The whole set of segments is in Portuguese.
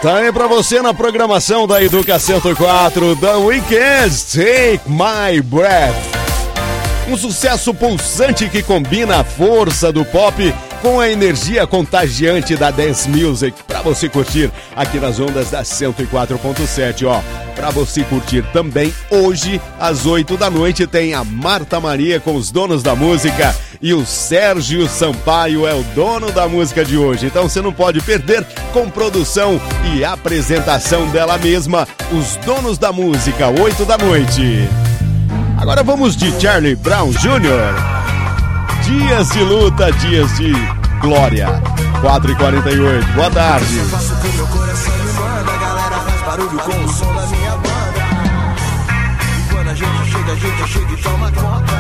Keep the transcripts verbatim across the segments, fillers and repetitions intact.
Tá aí pra você na programação da Educa cento e quatro, The Weeknd, Take My Breath. Um sucesso pulsante que combina a força do pop com a energia contagiante da dance music, pra você curtir aqui nas ondas da cento e quatro ponto sete, ó. Pra você curtir também hoje, às oito da noite, tem a Marta Maria com os donos da música e o Sérgio Sampaio é o dono da música de hoje. Então você não pode perder, com produção e apresentação dela mesma, os donos da música, oito da noite. Agora vamos de Charlie Brown Júnior Dias de luta, dias de glória. quatro e quarenta e oito, boa tarde. Eu faço o que meu coração me manda, a galera faz barulho com o som da minha banda. E quando a gente chega, a gente chega e toma conta.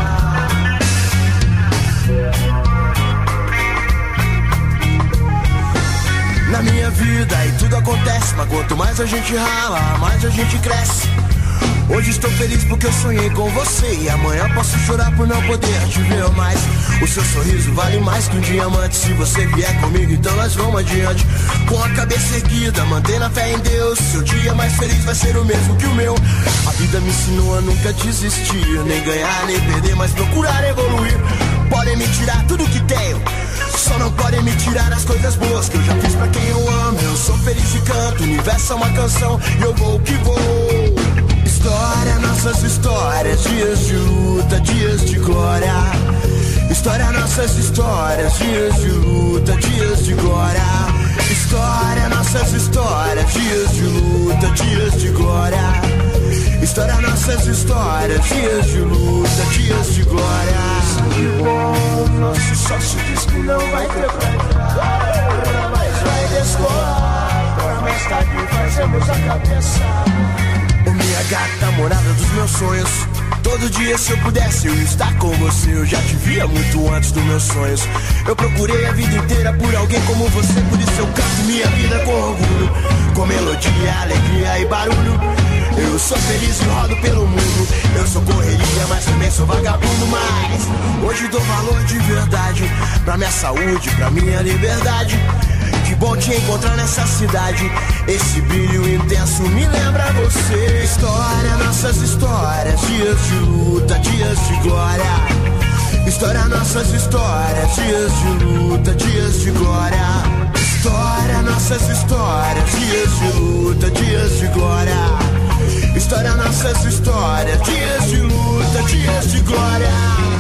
Na minha vida e tudo acontece, mas quanto mais a gente rala, mais a gente cresce. Hoje estou feliz porque eu sonhei com você, e amanhã posso chorar por não poder te ver mais. O seu sorriso vale mais que um diamante. Se você vier comigo, então nós vamos adiante. Com a cabeça erguida, mantendo a fé em Deus. Seu dia mais feliz vai ser o mesmo que o meu. A vida me ensinou a nunca desistir, nem ganhar, nem perder, mas procurar evoluir. Podem me tirar tudo que tenho, só não podem me tirar as coisas boas que eu já fiz pra quem eu amo. Eu sou feliz e canto, o universo é uma canção e eu vou que vou. História, nossas histórias, dias de luta, dias de glória. História, nossas histórias, dias de luta, dias de glória. História, nossas histórias, dias de luta, dias de glória. História, nossas histórias, dias de luta, dias de glória. Sangue bom, nosso sócio diz que não vai ter pra entrar, mas vai descolar. Por mais tarde fazemos a cabeça. Ô minha gata, morada dos meus sonhos. Todo dia se eu pudesse eu estar com você. Eu já te via muito antes dos meus sonhos. Eu procurei a vida inteira por alguém como você. Por isso eu canto minha vida com orgulho, com melodia, alegria e barulho. Eu sou feliz e rodo pelo mundo. Eu sou correria, mas também sou vagabundo. Mas hoje dou valor de verdade pra minha saúde, pra minha liberdade. Que bom te encontrar nessa cidade. Esse brilho intenso me lembra você. História, nossas histórias, dias de luta, dias de glória. História, nossas histórias, dias de luta, dias de glória. História, nossas histórias, dias de luta, dias de glória. História, nossas histórias, dias de luta, dias de glória.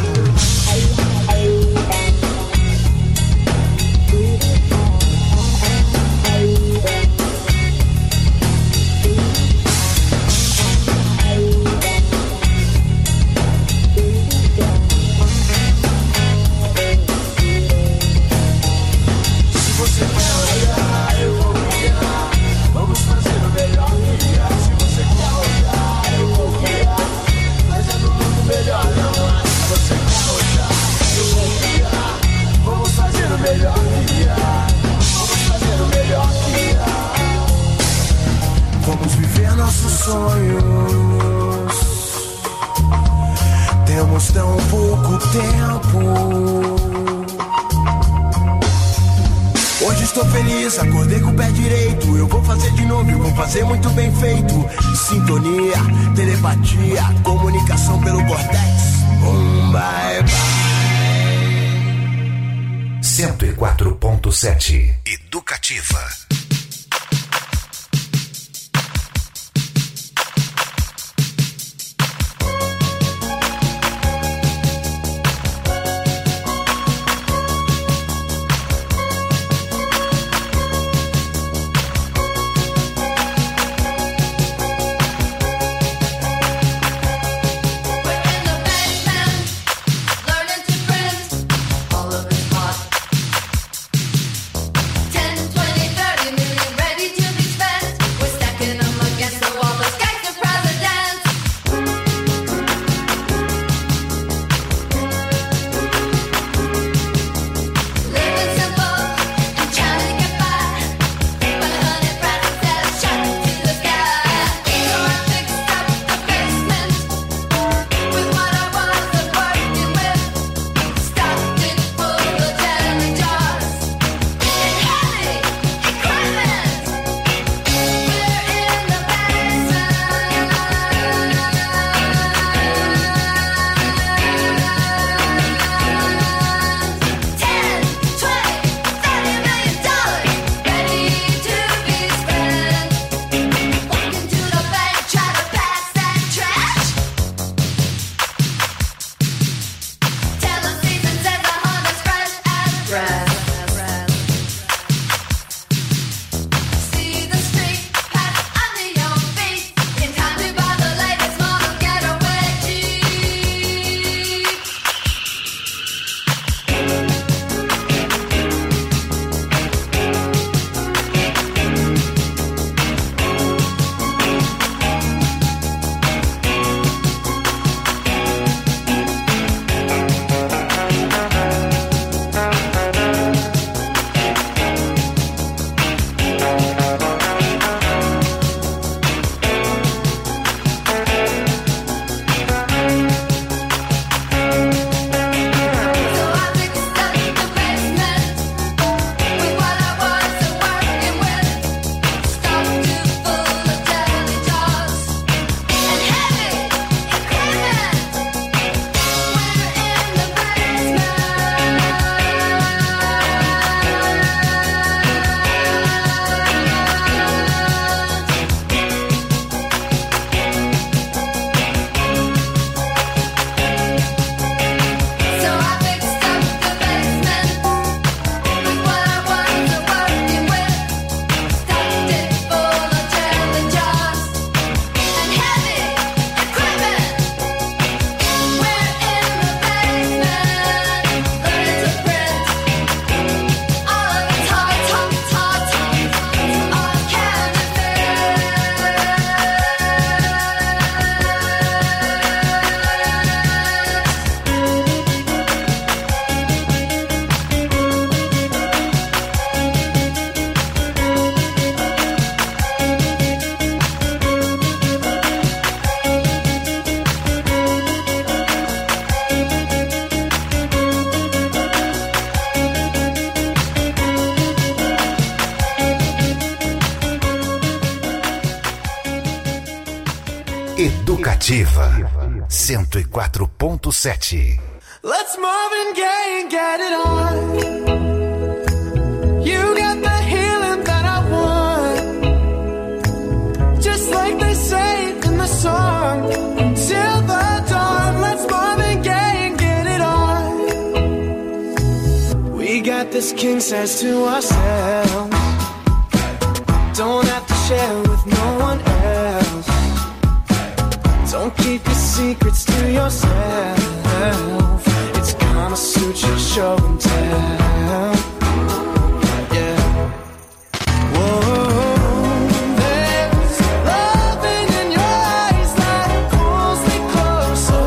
Vamos viver nossos sonhos. Temos tão pouco tempo. Hoje estou feliz, acordei com o pé direito. Eu vou fazer de novo, eu vou fazer muito bem feito. Sintonia, telepatia, comunicação pelo córtex. Um bye bye. cento e quatro ponto sete Educativa. ten, twenty, thirty Educativa cento e quatro ponto sete. Let's Marvin Gaye and get it on. You got the healing that I want, just like they say in the song. Till the dawn, let's Marvin Gaye and get it on. We got this king size to ourselves, don't have to share with no one else. Don't keep your secrets to yourself. It's Kama Sutra show and tell. Yeah. Whoa, there's loving in your eyes that pulls me closer.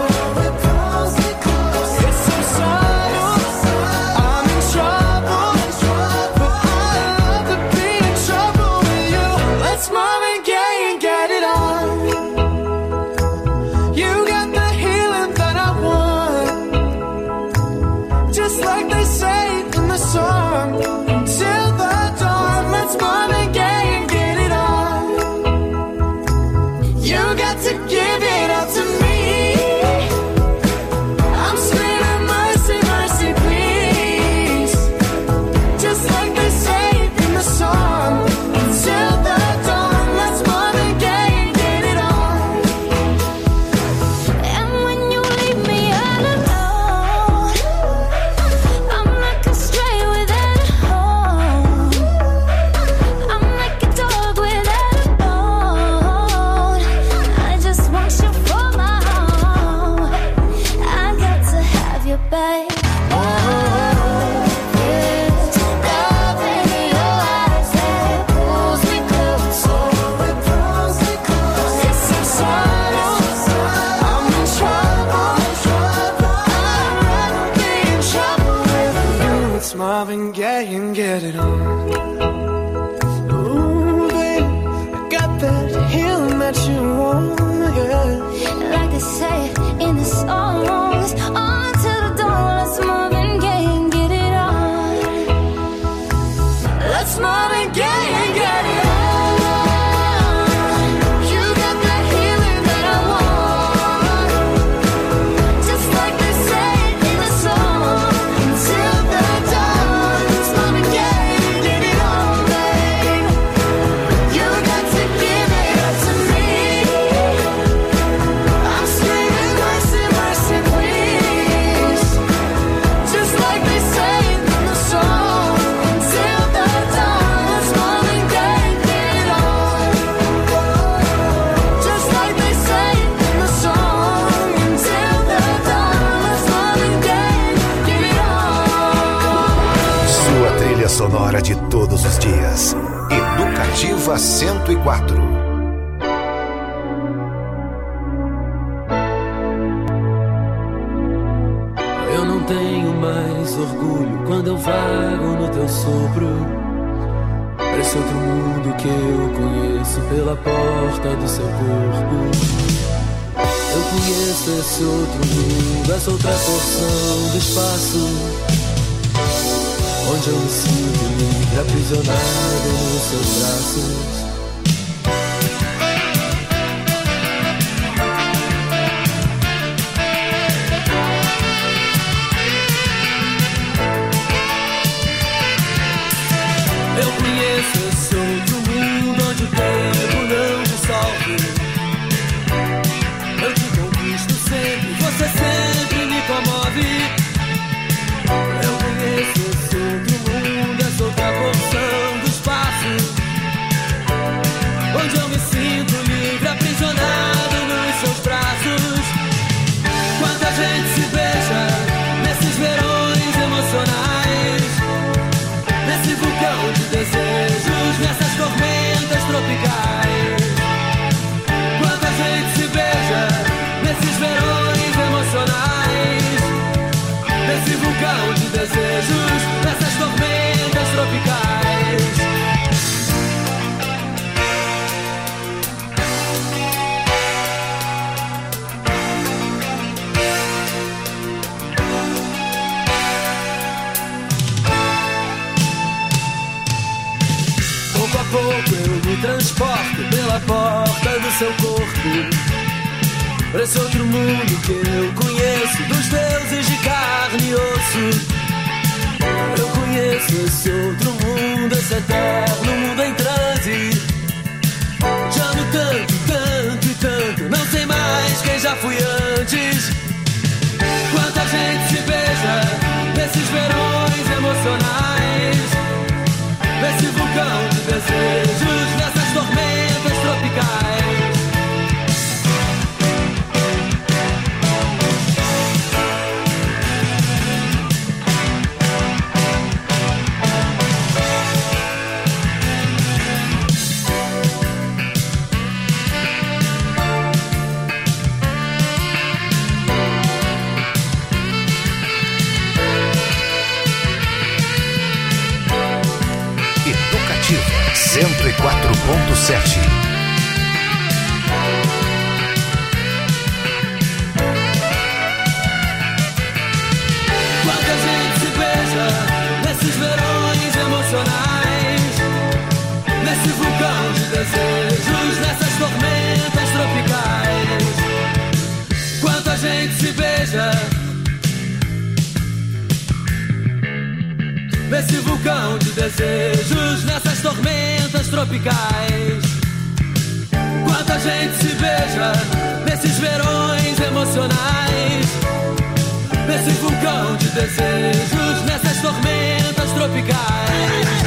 It's so subtle, I'm in trouble, but I love to be in trouble with you. Let's Marvin Gaye and get it on. Like they say in the song, till the dawn, let's Marvin Gaye and get it on. You got to give it up to me. I'm screaming mercy, mercy, please. Just like they say in the song, till the dawn, let's Marvin Gaye and get it on. And when you leave me all alone, Marvin Gaye and get it on. Ooh, babe, I got that healing that you want, yeah. Like they say in the songs, on to the dawn, let's Marvin Gaye and get it on. Let's Marvin Gaye and get it on. Sonora de todos os dias. Educativa cento e quatro. Eu não tenho mais orgulho quando eu vago no teu sopro, pra esse outro mundo que eu conheço pela porta do seu corpo. Eu conheço esse outro mundo, essa outra porção do espaço, onde eu me sinto livre, aprisionado nos seus braços. Eu conheço esse outro mundo, onde o tempo não dissolve. Eu te conquisto sempre, você sempre me comove. Eu conheço esse outro mundo, essa outra porção do espaço, onde eu me sinto livre, aprisionado nos seus braços. Quanta gente se beija nesses verões emocionais, nesse vulcão de desejos, nessas tormentas tropicais. Quanta gente se beija nesses verões emocionais, nesse vulcão de desejos, nessas tormentas tropicais. Pouco a pouco eu me transporto pela porta do seu corpo, pra esse outro mundo que eu conheço, dos deuses de carne e osso. Eu conheço esse outro mundo, esse eterno mundo em transe. Te amo tanto, tanto e tanto, não sei mais quem já fui antes. Quanta gente se beija nesses verões emocionais, nesse vulcão de desejos, nessas tormentas tropicais. cento e quatro ponto sete. Quanta gente se beija nesses verões emocionais, nesse vulcão de desejos, nessas tormentas tropicais. Quanta gente se beija nesse vulcão de desejos, nessas tormentas tropicais. Quanta gente se beija nesses verões emocionais, nesse vulcão de desejos, nessas tormentas tropicais.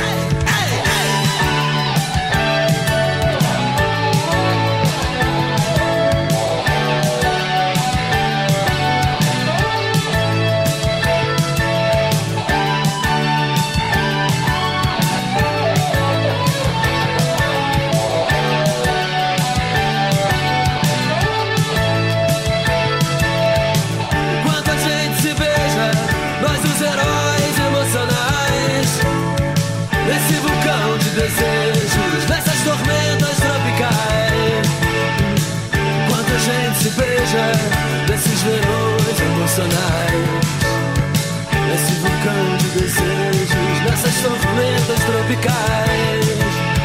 Desejos nessas tormentas tropicais. Quanta gente se beija nesses verões emocionais, nesse vulcão de desejos, nessas tormentas tropicais.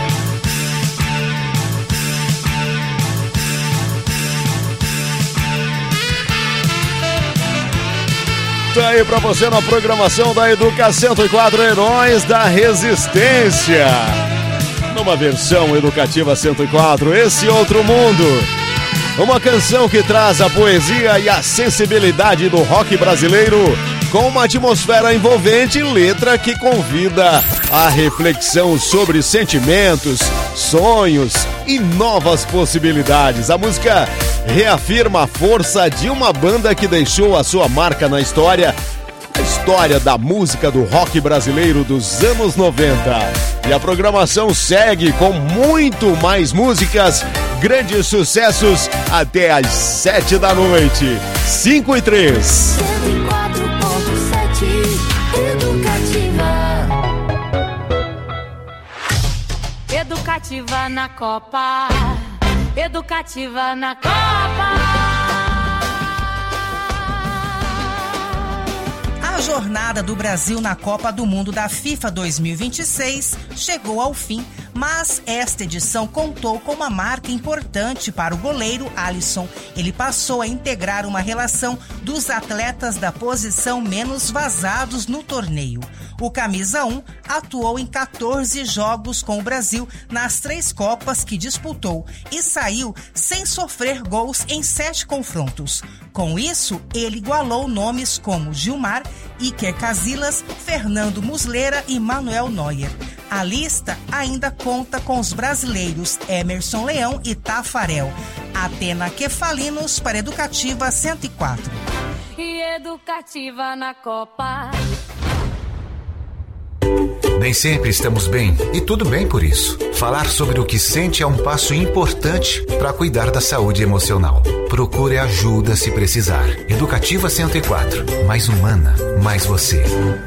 Tá aí pra você na programação da Educa cento e quatro, Heróis da Resistência. Numa versão Educativa cento e quatro, Esse Outro Mundo. Uma canção que traz a poesia e a sensibilidade do rock brasileiro, com uma atmosfera envolvente e letra que convida à reflexão sobre sentimentos, sonhos e novas possibilidades. A música reafirma a força de uma banda que deixou a sua marca na história, a história da música do rock brasileiro dos anos noventa. E a programação segue com muito mais músicas, grandes sucessos até às sete da noite. cinco e três. cento e quatro ponto sete Educativa. Educativa na Copa. Educativa na Copa. A jornada do Brasil na Copa do Mundo da FIFA dois mil e vinte e seis chegou ao fim, mas esta edição contou com uma marca importante para o goleiro Alisson. Ele passou a integrar uma relação dos atletas da posição menos vazados no torneio. O camisa um atuou em quatorze jogos com o Brasil nas três Copas que disputou e saiu sem sofrer gols em sete confrontos. Com isso, ele igualou nomes como Gilmar, Iker Casillas, Fernando Muslera e Manuel Neuer. A lista ainda conta com os brasileiros Emerson Leão e Tafarel. Atena Kefalinos para Educativa cento e quatro. E Educativa na Copa. Nem sempre estamos bem, e tudo bem por isso. Falar sobre o que sente é um passo importante para cuidar da saúde emocional. Procure ajuda se precisar. Educativa cento e quatro. Mais humana, mais você.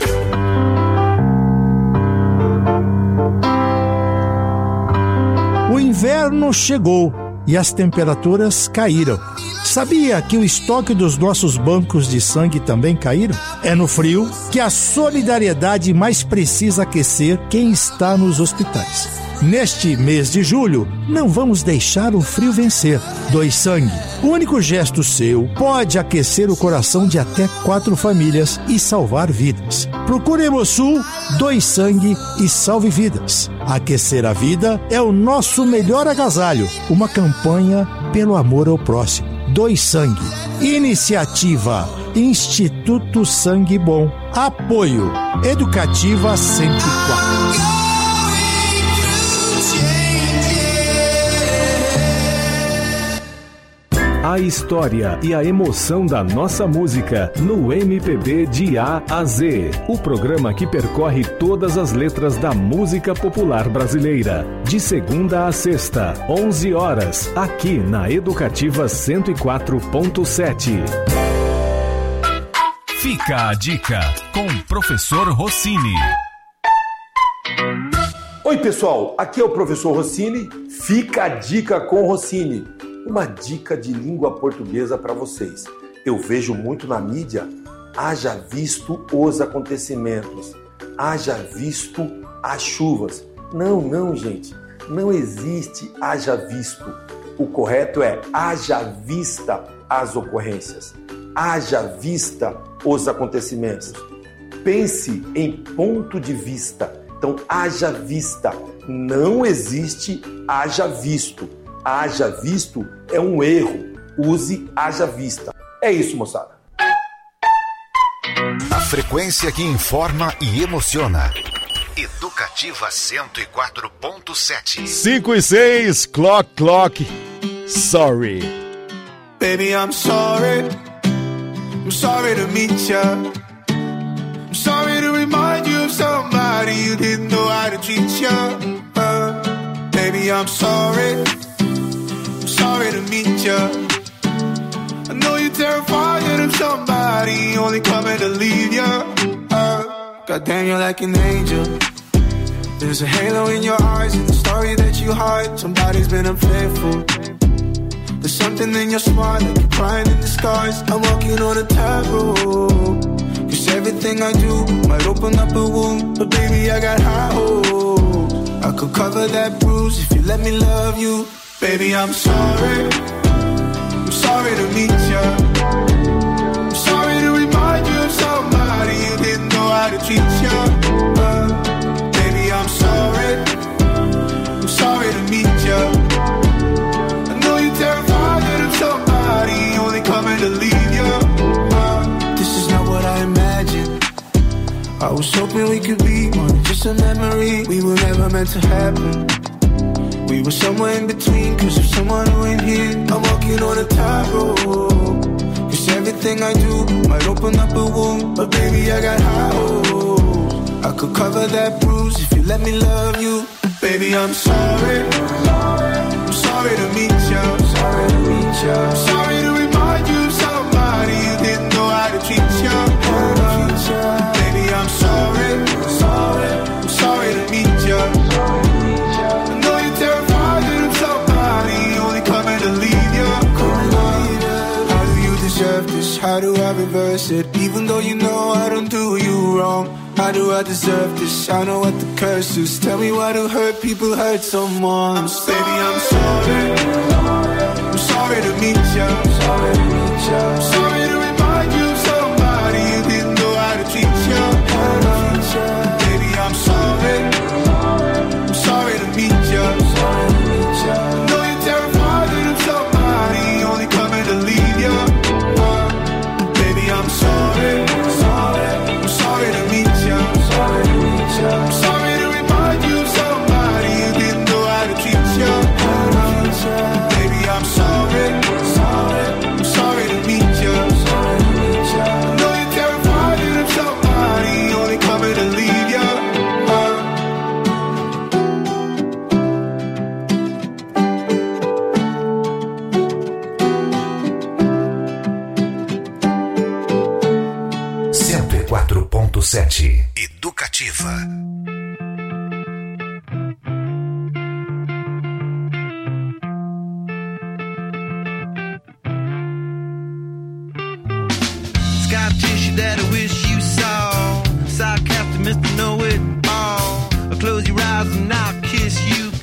O inverno chegou e as temperaturas caíram. Sabia que o estoque dos nossos bancos de sangue também caíram? É no frio que a solidariedade mais precisa aquecer quem está nos hospitais. Neste mês de julho, não vamos deixar o frio vencer. Doe sangue. O único gesto seu pode aquecer o coração de até quatro famílias e salvar vidas. Procure Hemosul, doe sangue e salve vidas. Aquecer a vida é o nosso melhor agasalho. Uma campanha pelo amor ao próximo. Doe sangue. Iniciativa Instituto Sangue Bom. Apoio Educativa cento e quatro. A história e a emoção da nossa música no M P B de A a Z. O programa que percorre todas as letras da música popular brasileira. De segunda a sexta, onze horas, aqui na Educativa cento e quatro ponto sete. Fica a dica com o professor Rossini. Oi pessoal, aqui é o professor Rossini. Fica a dica com o Rossini. Uma dica de língua portuguesa para vocês. Eu vejo muito na mídia, haja visto os acontecimentos, haja visto as chuvas. Não, não, gente, não existe haja visto. O correto é haja vista as ocorrências, haja vista os acontecimentos. Pense em ponto de vista. Então, haja vista. Não existe haja visto. Haja visto é um erro. Use haja vista. É isso, moçada. A frequência que informa e emociona. Educativa cento e quatro ponto sete. cinco e seis, clock, clock. Sorry. Baby, I'm sorry. I'm sorry to meet ya. I'm sorry to remind you of somebody you didn't know how to treat ya. Uh, baby, I'm sorry. Sorry to meet ya. I know you're terrified of somebody only coming to leave ya. Uh, Goddamn, you're like an angel. There's a halo in your eyes and the story that you hide. Somebody's been unfaithful. There's something in your smile like you're crying in the skies. I'm walking on a tightrope. Cause everything I do might open up a wound. But baby, I got high hopes. I could cover that bruise if you let me love you. Baby, I'm sorry. I'm sorry to meet ya. I'm sorry to remind you of somebody you didn't know how to treat ya. Uh, baby, I'm sorry. I'm sorry to meet ya. I know you're terrified of somebody only coming to leave ya. Uh, this is not what I imagined. I was hoping we could be more than just a memory. We were never meant to happen. We were somewhere in between, cause of someone who ain't here. I'm walking on a tightrope. Cause everything I do might open up a wound. But baby, I got high hopes. I could cover that bruise if you let me love you. Baby, I'm sorry. I'm sorry to meet ya. Sorry to meet ya. I'm sorry to remind you of somebody you didn't know how to treat ya. Uh, baby, I'm sorry. Sorry. I'm sorry to meet ya. Deserve this? How do I reverse it? Even though you know I don't do you wrong, how do I deserve this? I know what the curse is. Tell me why do hurt people hurt someone? Baby, I'm sorry. I'm sorry to meet ya. Sorry to meet ya. I'm sorry to remind you of somebody you didn't know how to treat ya. Baby, I'm sorry. I'm sorry to meet ya. Sorry to meet ya. I know you're terrified of somebody only coming to leave ya. I'm sorry, sorry, I'm sorry to meet ya. Sorry to meet ya. I'm sorry to remind you of somebody you didn't know how to treat ya. Baby, I'm sorry, sorry, I'm sorry to meet ya. Sorry to meet ya. I know you're terrified of somebody only coming to leave ya. quatro ponto sete Educativa. Scar tissue that I wish you saw. Sarcastic Mister Know It All. I'll close your eyes and I'll kiss you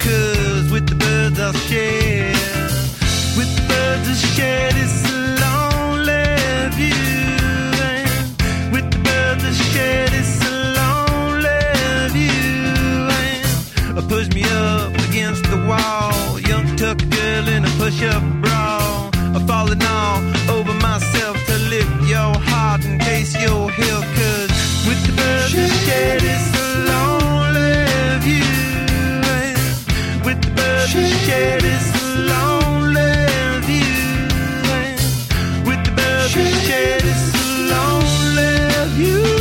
I'll share. With the birds that shed it's a lonely view. And with the birds that shed it's a lonely view. And push me up against the wall, young tuck girl in a push-up bra, falling all over myself to lift your heart in case you're here. Cause with the birds that shed it's a lonely view. With the birds that shed it's a lonely view. With the birds that shed it's a lonely view.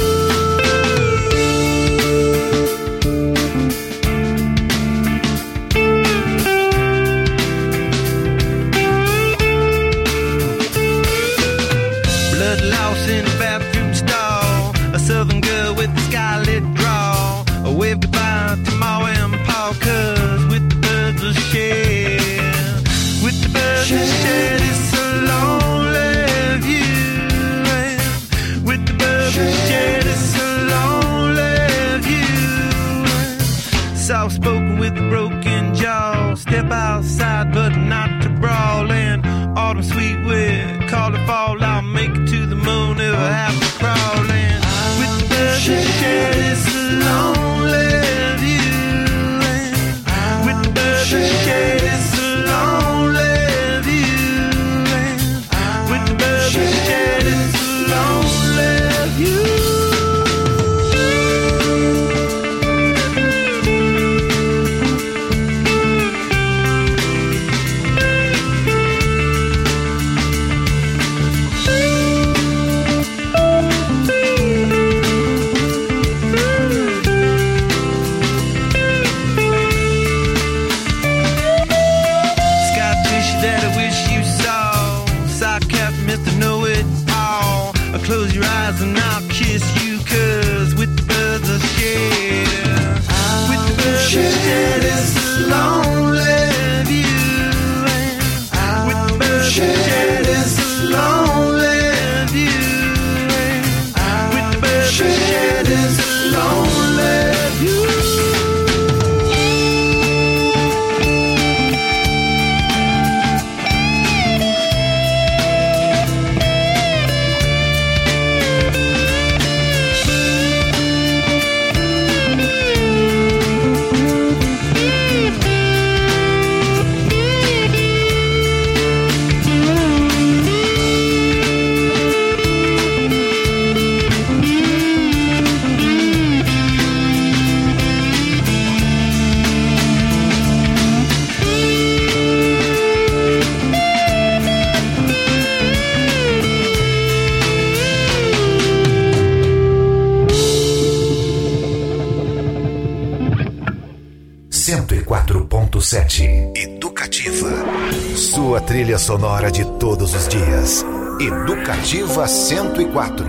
In a bathroom stall, a southern girl with a scarlet draw, a wave goodbye to Ma and Pa. Cause with the birds will share, with the birds will share it's a lonely view. With the birds will share it's a lonely view. Soft spoken with a broken jaw, step outside but not to brawl. And autumn sweet wind, call it fall, I'll make it to the moon if I have to crawl in. With the birds that shed it's a lonely view. With the birds that shed it's a lonely view. With the birds that shed it's a lonely view. Close your eyes and I'll kiss you. Cause with the birds I share, with the birds I share it's a lonely view. With the birds I share it's a lonely view. With the birds I share it's a lonely view. cento e quatro ponto sete Educativa. Sua trilha sonora de todos os dias. Educativa cento e quatro.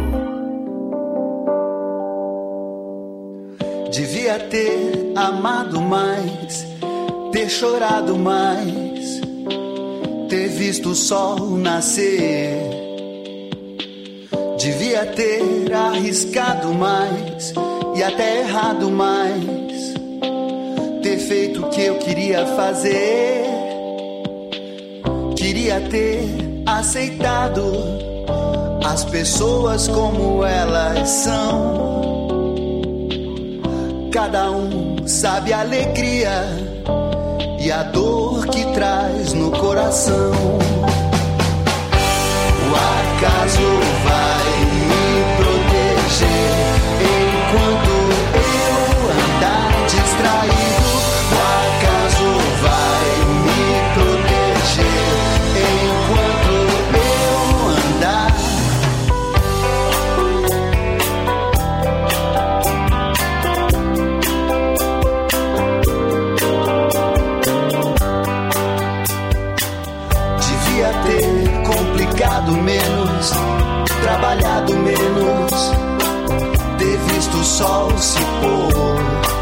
Devia ter amado mais, ter chorado mais, ter visto o sol nascer. Devia ter arriscado mais e até errado mais, ter feito o que eu queria fazer. Queria ter aceitado as pessoas como elas são. Cada um sabe a alegria e a dor que traz no coração. O acaso vai me proteger enquanto eu andar distraído. Menos, trabalhado menos, ter visto o sol se pôr.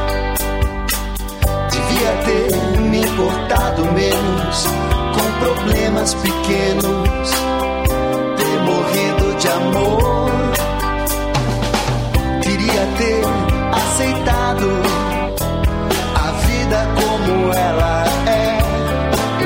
Devia ter me importado menos com problemas pequenos, ter morrido de amor. Queria ter aceitado a vida como ela é.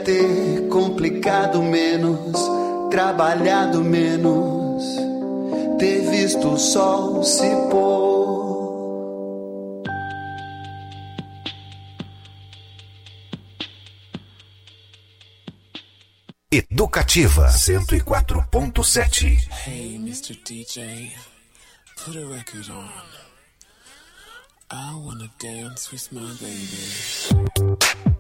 ter complicado menos, trabalhado menos, ter visto o sol se pôr. Educativa cento e quatro ponto sete. Hey, mister D J, put a record on. I wanna dance with my baby.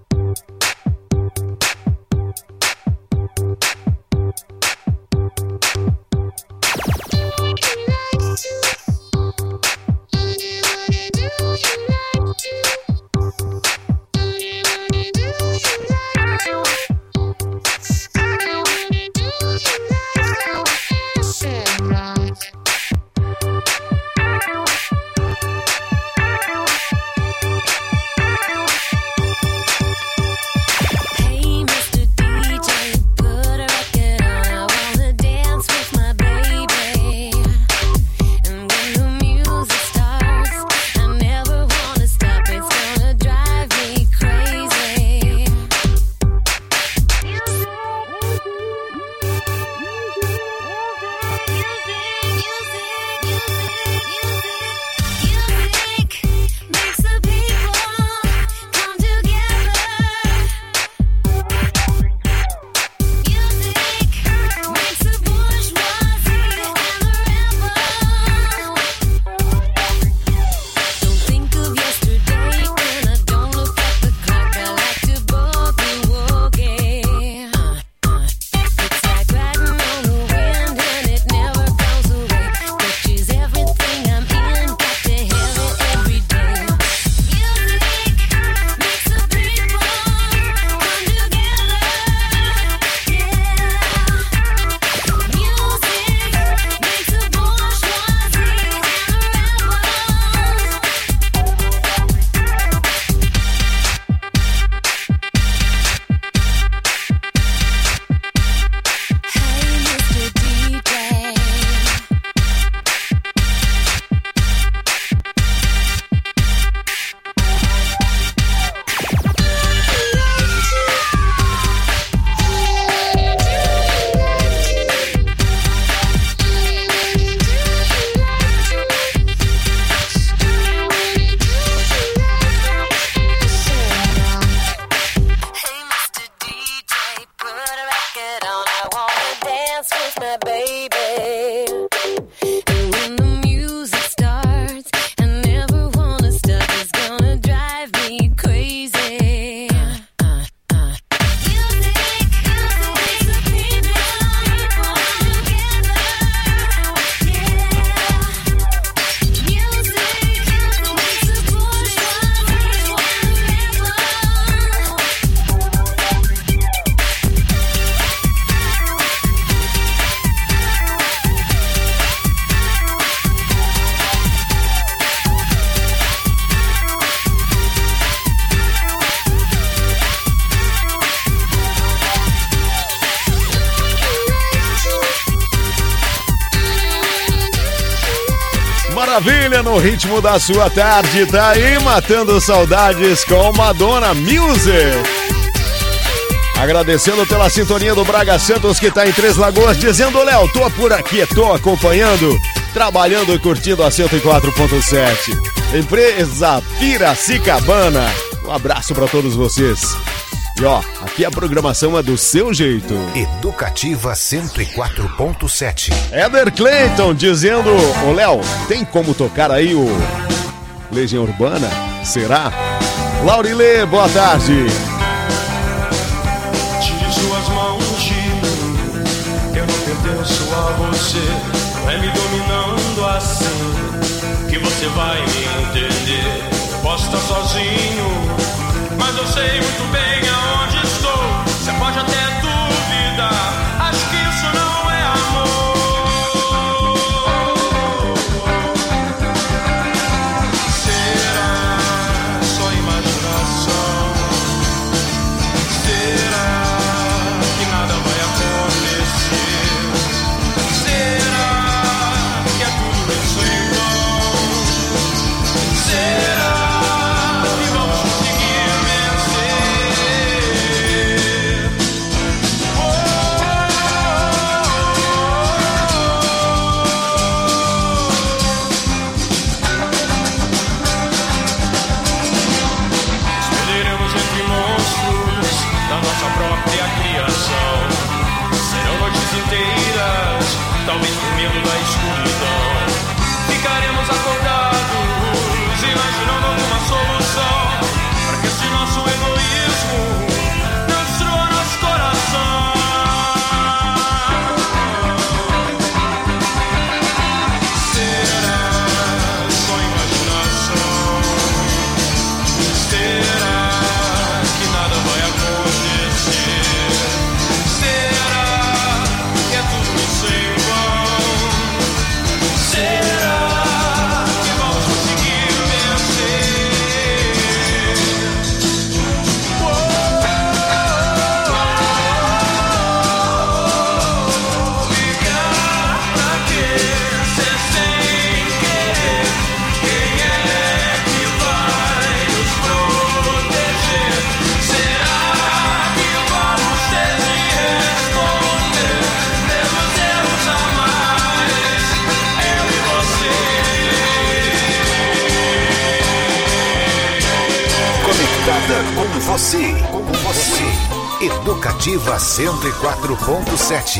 Maravilha, no ritmo da sua tarde, tá aí matando saudades com Madonna Music. Agradecendo pela sintonia do Braga Santos, que tá em Três Lagoas, dizendo: Léo, tô por aqui, tô acompanhando, trabalhando e curtindo a cento e quatro ponto sete. Empresa Piracicabana. Um abraço pra todos vocês. E ó, aqui a programação é do seu jeito. Educativa cento e quatro ponto sete. Éder Clayton dizendo: ô Léo, tem como tocar aí o Legião Urbana? Será? Laurilê, boa tarde. Tire suas mãos de mim, eu não pertenço a você. Não é me dominando assim que você vai me entender. Posso estar sozinho, mas eu sei muito bem aonde estou. Você pode até duvidar, acho que isso não é amor. Será só imaginação? Será que nada vai acontecer? Será que é tudo isso em vão? Será que vamos conseguir vencer? você, com você. Educativa cento e quatro ponto sete.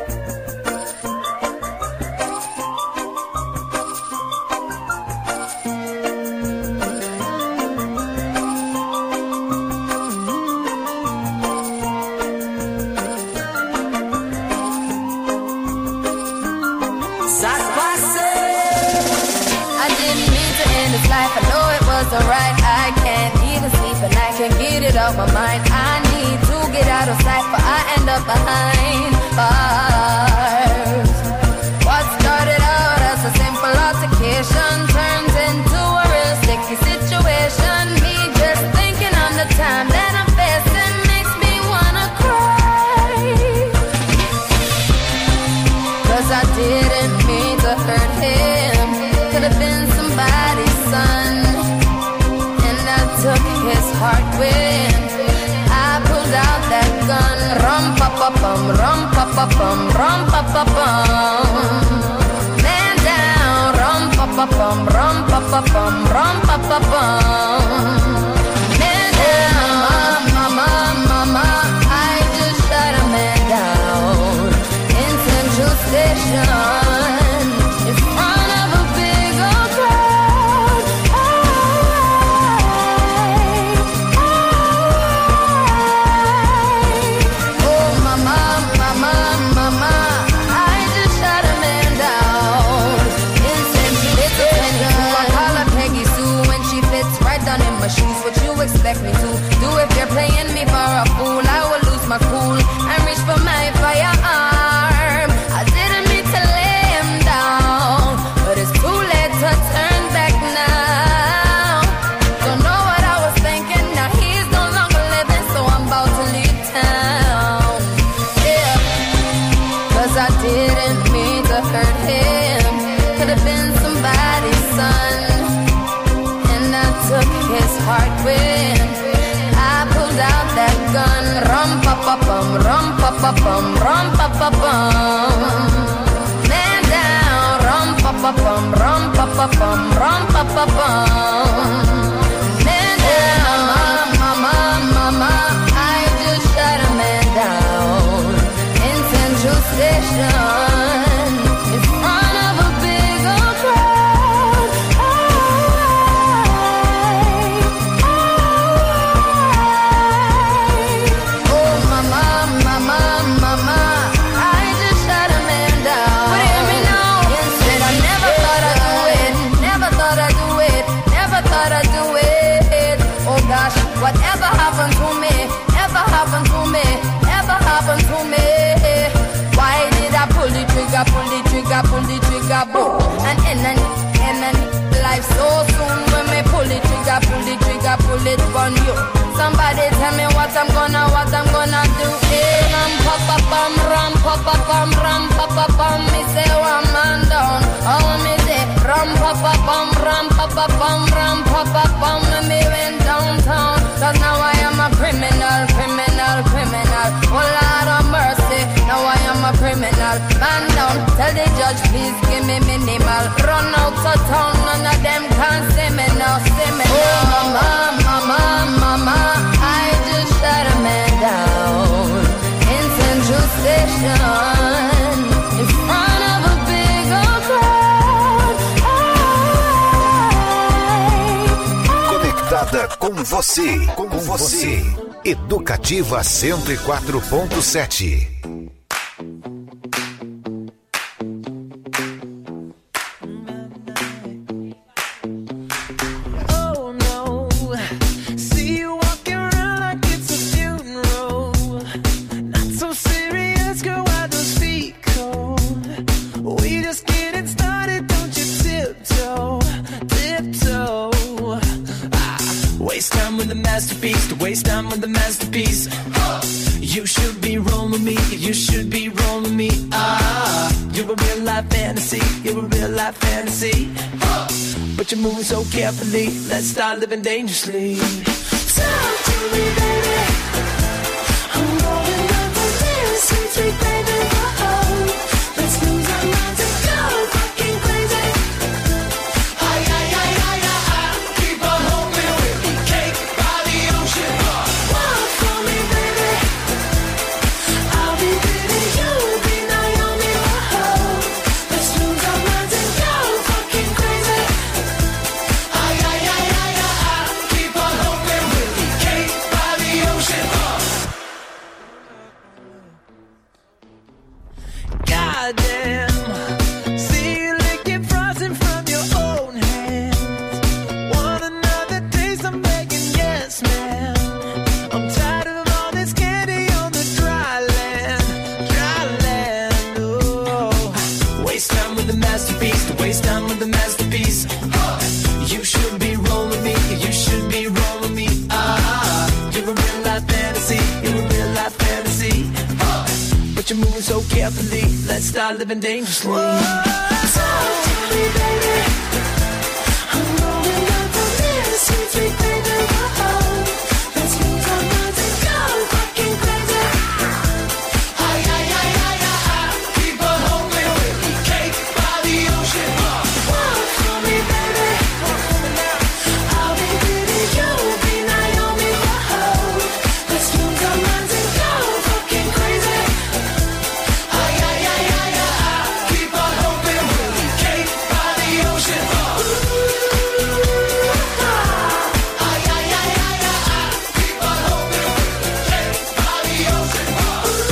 My mind, I need to get out of sight, but I end up behind bars. What started out as a simple altercation turns into a real sticky situation. Me just thinking on the time that I'm facing makes me wanna cry. Cause I didn't mean to hurt him. Could have been somebody's son, and I took his heart with out that gun, rum pa pa bum, rum pa pa bum, rum pa pa bum. Man down, rum pa pa bum, rum pa pa bum, rum pa pa bum. Man down, mama, mama, I just shot a man down in Central Station in front of a big old crowd. Shoes, what you expect me to do if you're playing me for a fool? I will lose my cool and reach for my firearm. I didn't mean to lay him down, but it's too late to turn back now. Don't know what I was thinking, now he's no longer living, so I'm about to leave town. Yeah, cause I didn't mean to hurt him. Could have been somebody's son, took his heart with. I pulled out that gun, rum pa pa bum, rum pa pa bum, rum pa pa bum. Man down, rum pa pa bum, rum pa pa bum, rum pa pa bum. Man down, mama, mama, I just shot a man down in Central Station in front of a big old crowd. Whatever happened to me, ever happened to me, ever happened to me. Why did I pull the trigger, pull the trigger, pull the trigger, boom? And in and in and life so soon when me pull the trigger, pull the trigger, pull it on you. Somebody tell me what I'm gonna, what I'm gonna do. Hey, ram pa pa pam, ram pa pa pam, ram pa pa pam. Me say one man down, oh me say ram pa pa pam, ram pa pa pam, ram pa pa pam. Me went downtown. Cause now I am a criminal, criminal, criminal. Oh Lord of mercy, now I am a criminal. Man down, tell the judge please give me minimal. Run out of town, none of them can see me now, see me now. Oh mama, mama, mama, I just shot a man down in Central Station in front of a big old crowd. Conectada com você, com você. Educativa cento e quatro ponto sete. To waste time with the masterpiece. You should be rolling me, you should be rolling me. Ah, you're a real life fantasy, you're a real life fantasy. But you're moving so carefully, let's start living dangerously. Talk to me, baby. I'm rolling up the this sweet, sweet baby. Whoa, let's lose our minds and go fucking crazy. Ay, ay, ay, ay, ay, ay. Keep on hoping we'll be cake by the ocean. goddamn. See you licking frosting from your own hands. Want another taste? I'm begging, yes, ma'am. I'm tired of all this candy on the dry land, dry land. Oh, waste time with the masterpiece. To waste time with the masterpiece. You should be rolling me. You should be rolling me. Ah, you're a real life fantasy. You're a real life fantasy. But you're moving so carefully. Let's start living dangerously. Whoa, talk to me, baby. I'm rolling up on this sweet, sweet baby. Whoa, let's move our minds and go fucking crazy. Ay, ay, ay, ay, ay, ay. Keep on hoping with me. Cake by the ocean. Walk for me, baby. Walk for me now. I'll be Diddy, you'll be Naomi. Whoa, let's move our minds and go fucking crazy. Ay, ay, ay, ay, ay, ay. Keep on hoping with me. Cake by the ocean. Ooh, ah. Ay, ay, ay, ay, ay, ay. Keep on hoping with me. Cake by the ocean. Ooh,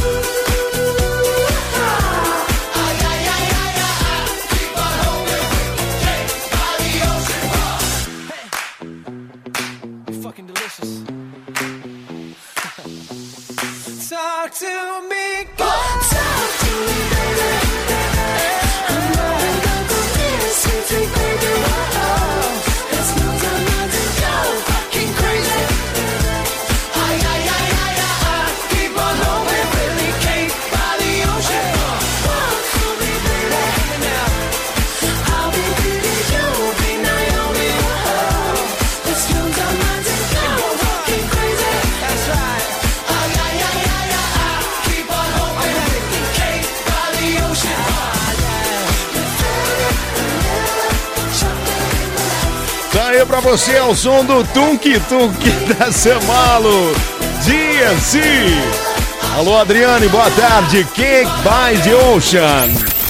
ah. Ay, ay, ay, ay, ay, ay. Keep on hoping with me. Cake by the ocean. Hey, you're fucking delicious. Talk to me, God. Talk to me, baby. I'm rolling up on this sweet, sweet baby. Whoa, let's lose our minds and go fucking crazy. Ay, ay, ay, ay, ay, ay. Keep on hoping with me. Cake by the ocean. Walk for me, baby. I'll be Diddy, you'll be Naomi. Whoa, let's lose our minds and go fucking crazy. That's right. Ay, ay, ay, ay, ay, ay. Keep on hoping with me. Cake by the ocean. Tá aí pra você, é o som do Tunk Tunk da Semalo, D N C. Alô, Adriane, boa tarde. Cake by the Ocean.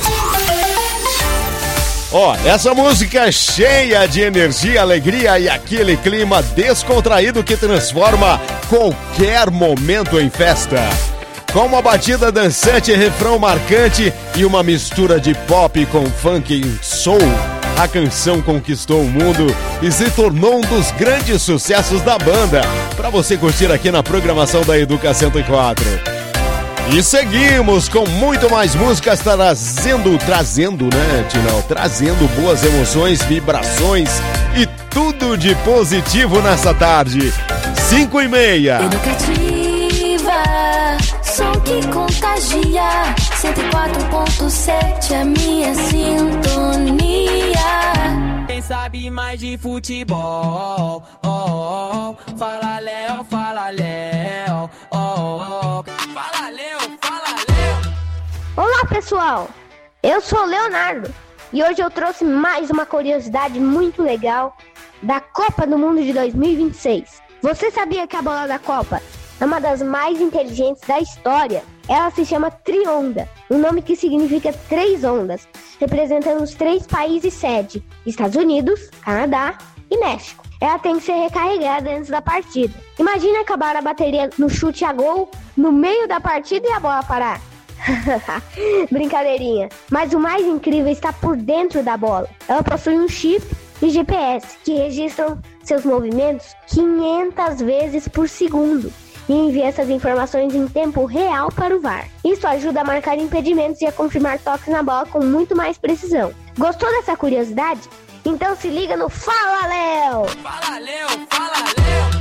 Ó, essa música é cheia de energia, alegria e aquele clima descontraído que transforma qualquer momento em festa. Com uma batida dançante, refrão marcante e uma mistura de pop com funk e soul, a canção conquistou o mundo e se tornou um dos grandes sucessos da banda, para você curtir aqui na programação da Educa cento e quatro. E seguimos com muito mais músicas, trazendo, trazendo, né, Tinão? Trazendo boas emoções, vibrações e tudo de positivo nessa tarde. Cinco e meia. Educativa, som que contagia. cento e quatro ponto sete, a minha sintonia. Quem sabe mais de futebol? Oh, oh, oh. Fala Léo, fala Léo. Oh, oh, oh. Fala Léo, fala Léo. Olá pessoal, eu sou o Leonardo e hoje eu trouxe mais uma curiosidade muito legal da Copa do Mundo de dois mil e vinte e seis. Você sabia que a bola da Copa é uma das mais inteligentes da história? Ela se chama Trionda, um nome que significa três ondas, representando os três países sede, Estados Unidos, Canadá e México. Ela tem que ser recarregada antes da partida. Imagina acabar a bateria no chute a gol no meio da partida e a bola parar. Brincadeirinha. Mas o mais incrível está por dentro da bola. Ela possui um chip e G P S que registram seus movimentos quinhentas vezes por segundo e envia essas informações em tempo real para o V A R. Isso ajuda a marcar impedimentos e a confirmar toques na bola com muito mais precisão. Gostou dessa curiosidade? Então se liga no Fala Léo! Fala Léo, fala Léo.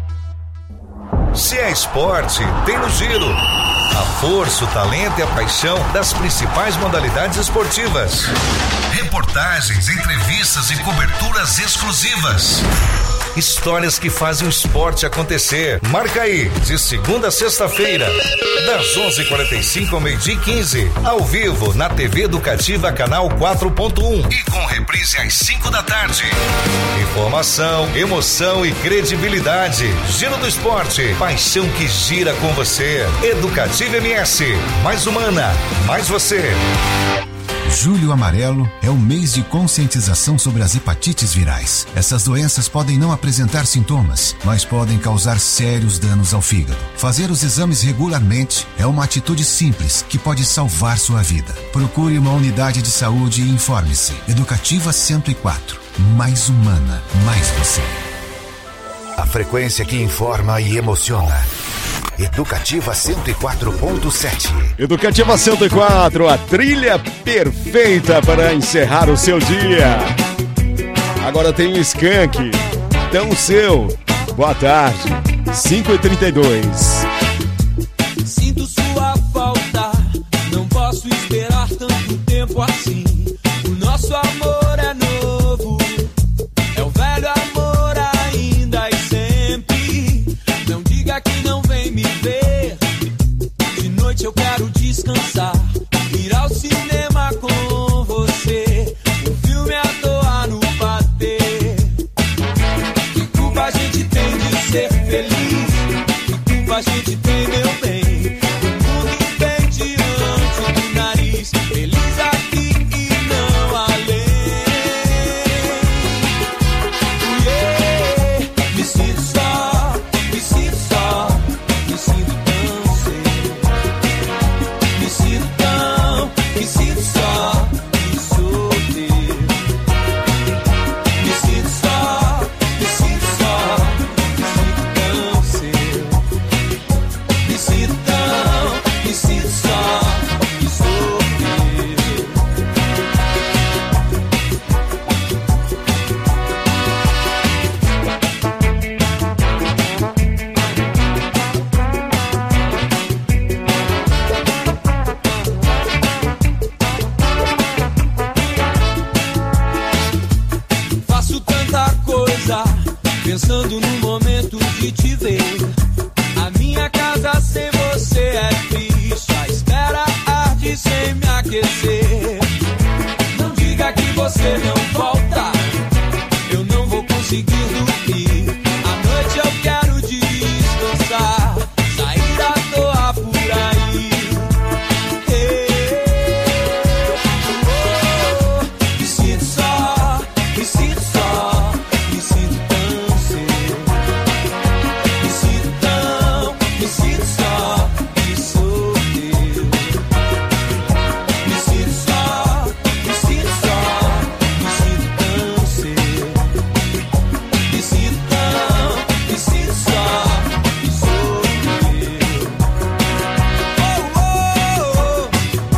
Se é esporte, tem no Giro. A força, o talento e a paixão das principais modalidades esportivas. Reportagens, entrevistas e coberturas exclusivas. Histórias que fazem o esporte acontecer. Marca aí, de segunda a sexta-feira, das onze e quarenta e cinco ao meio-dia e quinze, ao vivo na T V Educativa Canal quatro ponto um e com reprise às cinco da tarde. Informação, emoção e credibilidade. Giro do Esporte, paixão que gira com você. Educativa M S, mais humana, mais você. Julho Amarelo é o mês de conscientização sobre as hepatites virais. Essas doenças podem não apresentar sintomas, mas podem causar sérios danos ao fígado. Fazer os exames regularmente é uma atitude simples que pode salvar sua vida. Procure uma unidade de saúde e informe-se. Educativa cento e quatro. Mais humana, mais você. A frequência que informa e emociona. Educativa cento e quatro ponto sete. Educativa cento e quatro, a trilha perfeita para encerrar o seu dia. Agora tem o Skank, tão seu. Boa tarde, cinco e trinta e dois. Sinto sua falta, não posso esperar tanto tempo assim. O nosso amor é novo, é o velho amor ainda e sempre. Não diga que não vem me ver. De noite eu quero descansar, ir ao cinema com você, um filme à toa no patê. Que culpa a gente tem de ser feliz? Que culpa a gente tem, meu bem? O mundo vem diante do nariz, feliz aqui e não além. Yeah. Me sinto só, me sinto só, me sinto tão seu. Me sinto tão, me sinto só, e sou teu. Me sinto só, me sinto só, me sinto tão seu. Me sinto tão, me sinto só, e sou teu. Faço tanta coisa, pensando no momento de te ver. A minha casa sem você é triste, a espera arde sem me aquecer. Não diga que você não volta, eu não vou conseguir dormir. À noite eu quero descansar, sair à toa por aí. Me sinto só, me sinto só, me sinto tão seu. Me sinto tão, me sinto só, e sou teu. Me sinto só, me sinto só, me sinto tão seu. Me sinto tão, me sinto só, e sou teu. Oh, oh, oh.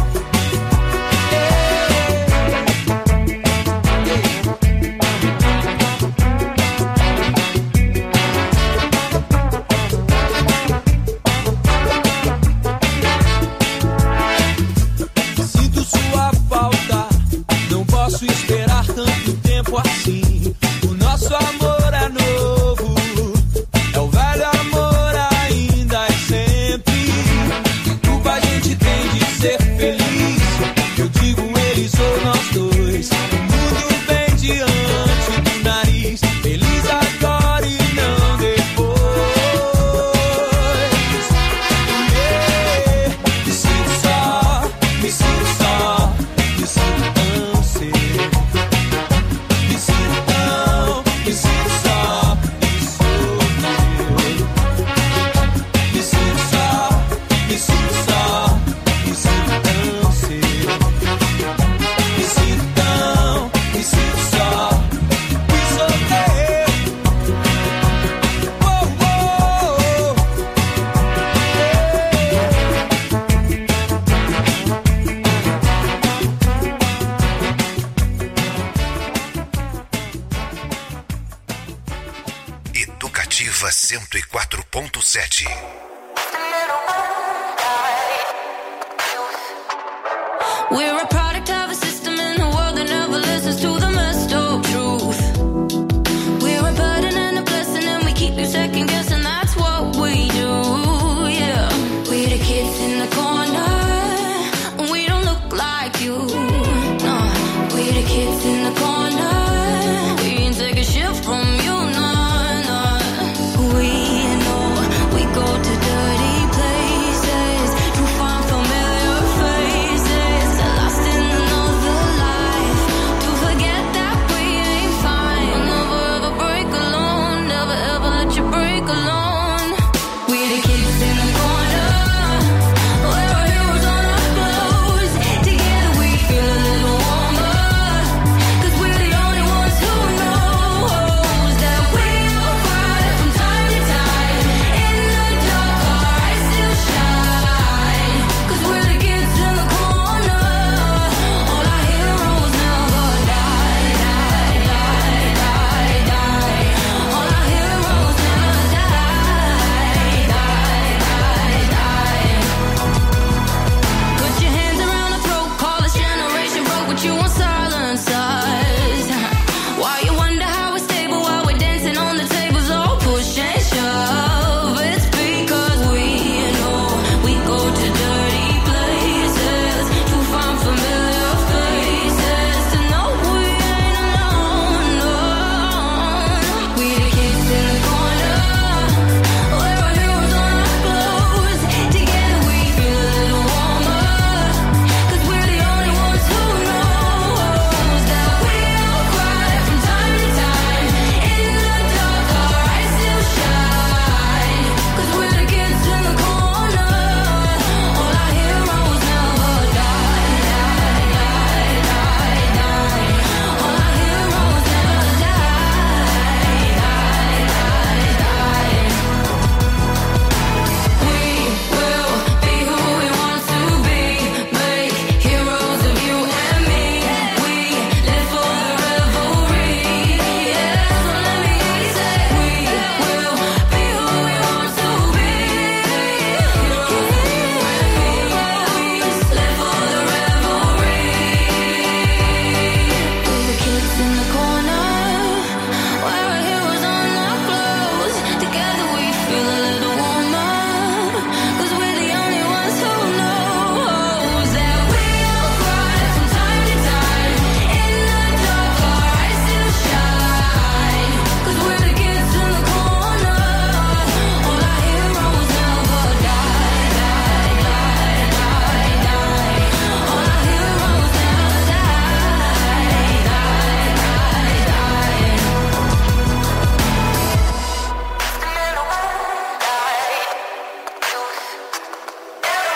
Sinto sua falta, não posso esperar tanto tempo assim. O nosso amor é novo, é o velho amor ainda e sempre. Que culpa a gente tem de ser feliz? Eu digo eles ou nós dois. O mundo vem diante do nariz, feliz agora e não depois. Yeah. Me sinto só, me sinto só, me sinto tão seu. Me sinto tão, me sinto só, e sou teu. Me sinto só, me sinto só, me sinto tão seu. Me sinto tão, me sinto só, e sou teu. Oh, oh, oh. Educativa cento e quatro ponto sete. We're a product of a system in the world that never listens to the messed up truth. We're a burden and a blessing, and we keep you second guessing. That's what we do, yeah. We're the kids in the corner, we don't look like you. No, we're the kids in the corner, we ain't take a shift from you, no, no. We know we go to dirty places to find familiar faces, lost in another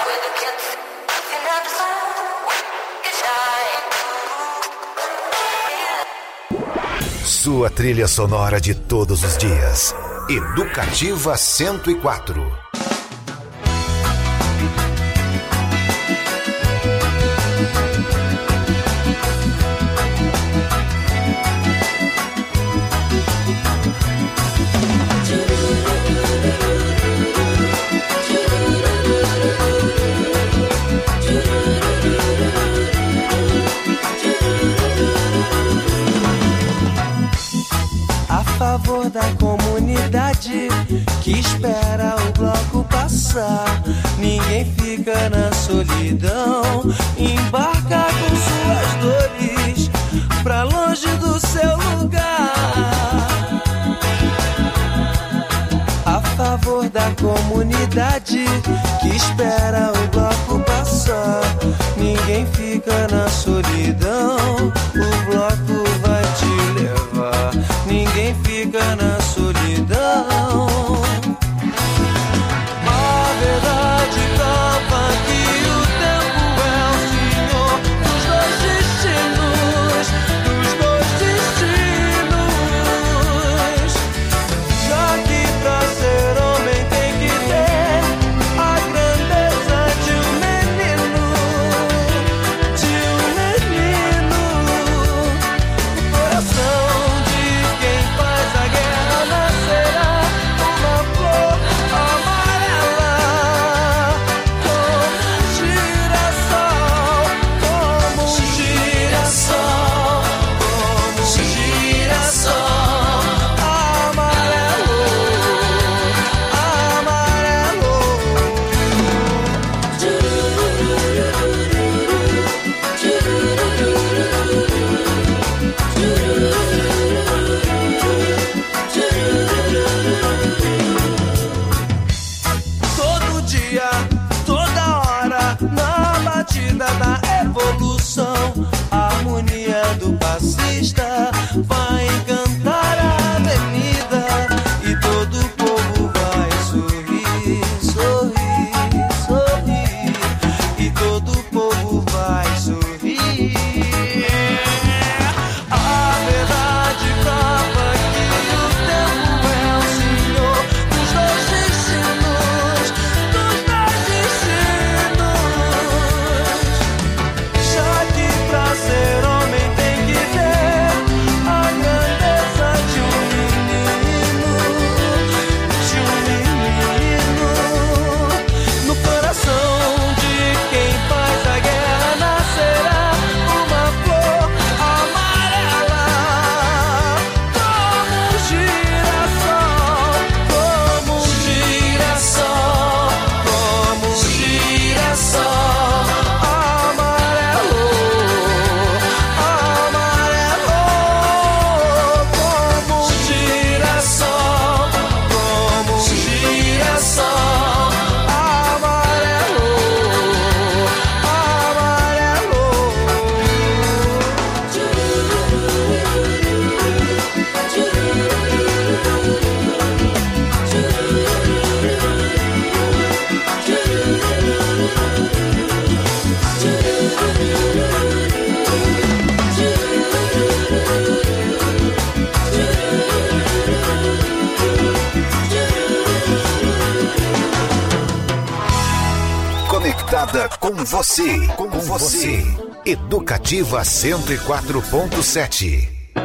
Sua trilha sonora de todos os dias. Educativa cento e quatro. A favor da comunidade que espera o bloco passar. Ninguém fica na solidão. Embarca com suas dores pra longe do seu lugar. A favor da comunidade que espera o bloco passar. Ninguém fica na solidão. O bloco vai te levar. Ninguém fica na solidão. A verdade prova que o tempo é o senhor dos dois destinos, dos dois destinos. Já que pra ser homem tem que ter a grandeza de um menino, de um menino. O coração da evolução, a harmonia do passista vai encantar a avenida e todo o povo vai sorrir, sorrir, sorrir, e todo o povo vai sorrir. A verdade prova que o tempo é o senhor dos dois destinos, dos dois destinos. Pra ser homem tem que ter a grandeza de um menino, de um menino. No coração de quem faz a guerra nascerá uma flor amarela, como um girassol, como um girassol, como um girassol amarelo. Conectada com você, com você. Educativa cento e quatro ponto sete.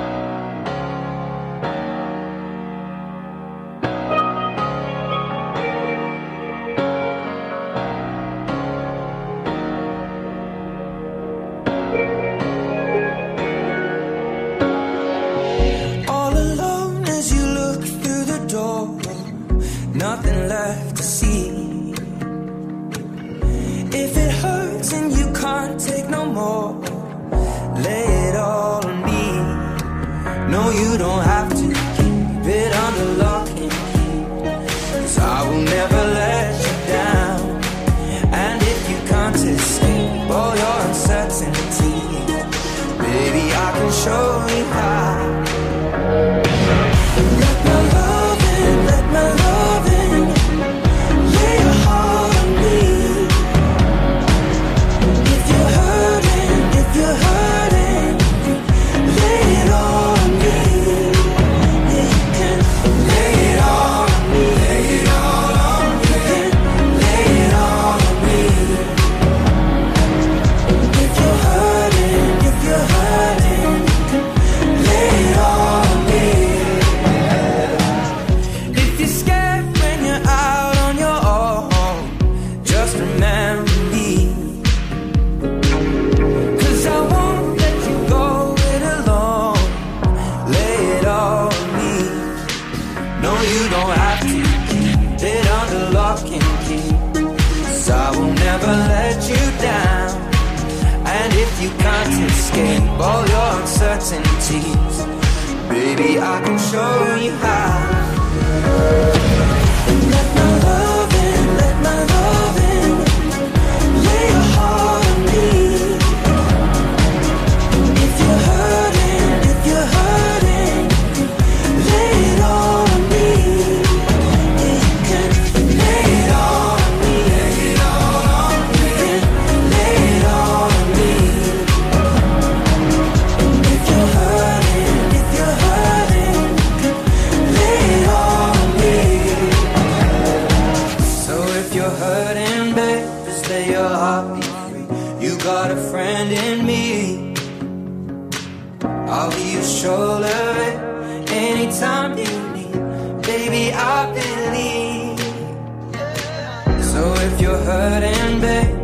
All alone as you look through the door, nothing left to see. If it hurts and you can't take no more, lay it all on me. No, you don't have to keep it under lock and key, 'cause I will never let you down. And if you can't escape all your uncertainty, baby, I can show you how. Let my love in, let my love in, lay your heart on me. let you down. And if you can't escape all your uncertainties, baby, I can show you how. Let my love in, let my love in. Lay your heart on me. If you're hurting, if you're hurting, lay it all on me. Yeah, you can lay it all on me. Lay it all on me. You can lay it all on me. If you're hurting, if you're hurting, lay it all on me. So if you're hurting, babe, just let your heart be free. You got a friend in me. I'll be your shoulder, babe, anytime you need. Baby, I believe. So if you're hurting, babe,